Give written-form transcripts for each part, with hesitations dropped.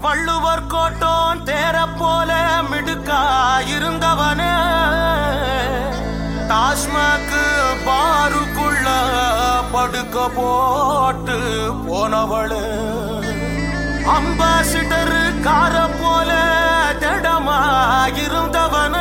வள்ளுவர் கோட்டம் தேர போல மிடுக்கா இருந்தவனே டாஸ்மாக்கு பாருக்குள்ள படுக்க போட்டு போனவளு அம்பாசிடர் கார போல திடமா இருந்தவன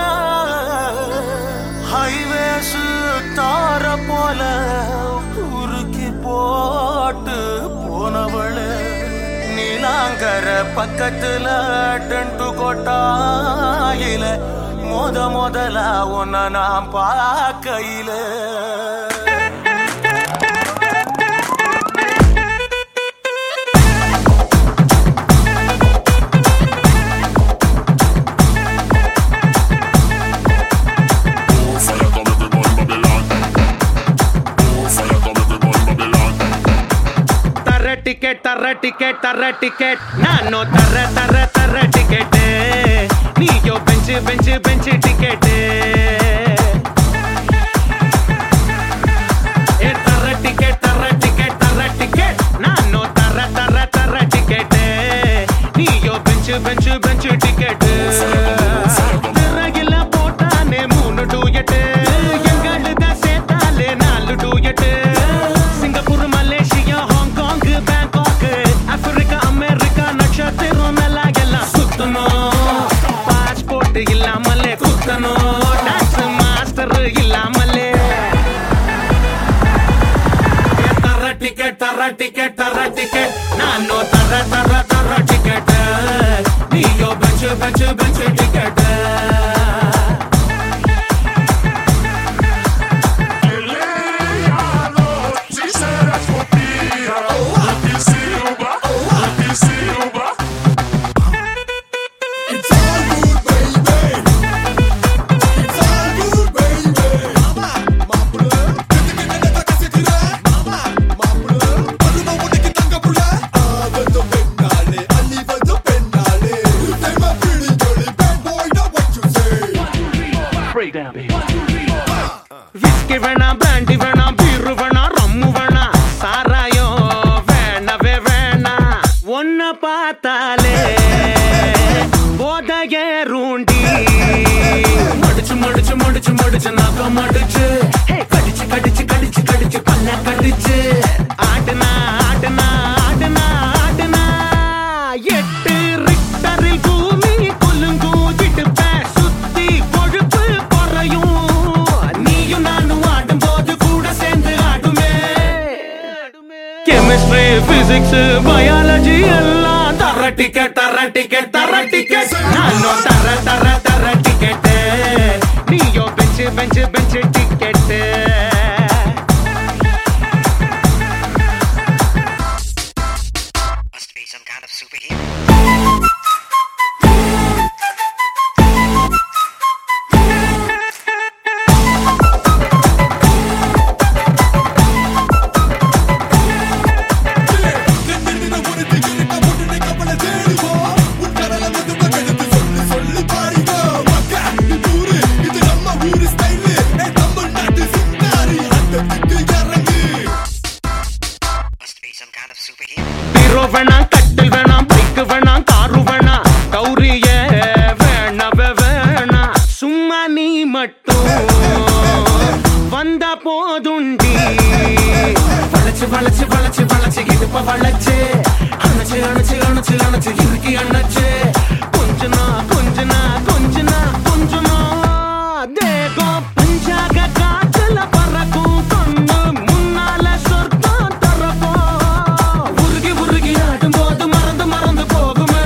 ஹைவேஸ் தார போல உருக்கி போட்டு போனவளு நீலாங்கர பக்கத்துல டென்ட்டு கொட்டாயில முதலா உன்ன நான் பார்க்கையில தர டிக்கெட் நானோ தர டிக்கெட் நீயோ பெஞ்சு டிக்கெட் தர டிக்கெட் நானோ தர டிக்கெட் நீயோ பெஞ்சு டிக்கெட் திரையில போட்டானே 3 டூயட் எங்களுதான் சேர்த்தாலே 4 duet Singapore Malaysia Hong Kong Bangkok Africa America நட்சத்திரம் எல்லாம் சுத்தணும் பாஸ்போர்ட் இல்லாமலே குத்தணும் டான்ஸ் மாஸ்டர் இல்லாமலே தர டிக்கெட் நானோ தர டிக்கெட் நீயோ பெஞ்சு டிக்கெட் விஸ்கி வேணா பிராண்டி வேணா பீரு வேணா ரம்மு வேணா சாராயம் வேணவே வேணா ஒன்ன பார்த்தாலே போதைய ரூண்டி மடிச்சு நாக்க மடிச்சு கடிச்சு பல்ல கடிச்சு ஆட்டுனா 8 ரிக்டரில் பூமி குலுங்கும் இடுப்ப சுத்தி கொழுப்பு குறையும் நீயும் நானும் ஆடும் போது கூட சேர்ந்து ஆடுமே கெமிஸ்ட்ரி பிசிக்ஸ் பயாலஜி எல்லாம் தர டிக்கெட் நானோ தர டிக்கெட் நீயோ bench ticket Some kind of superhero. Hero வேணா கட்டில் வேணா பைக் வேணா காரு வேணா கௌரிய வேணா சும்மா நீ மட்டும் வந்தா போதுண்டி வளைச்சு இடுப்ப வளைச்சு அணைச்சு இறுக்கி அணைச்சு கொஞ்சனா தேகம் பஞ்சாக காத்துல பறக்கும் கொண்டு முன்னால சொர்க்கம் தரப்போம் உருகி ஆடும் போது மறந்து போகுமே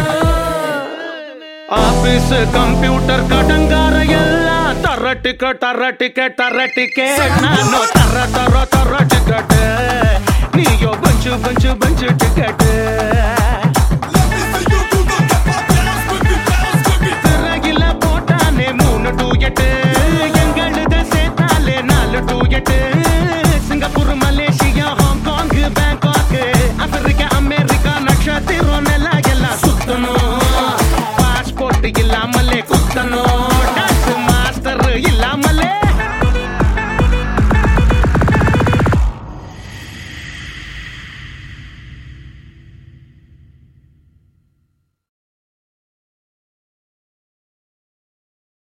ஆபீஸ் கம்ப்யூட்டர் கடங்கார எல்லாம் தர டிக்கெட் நானோ தர டிக்கெட் நீயோ பெஞ்சு டிக்கெட்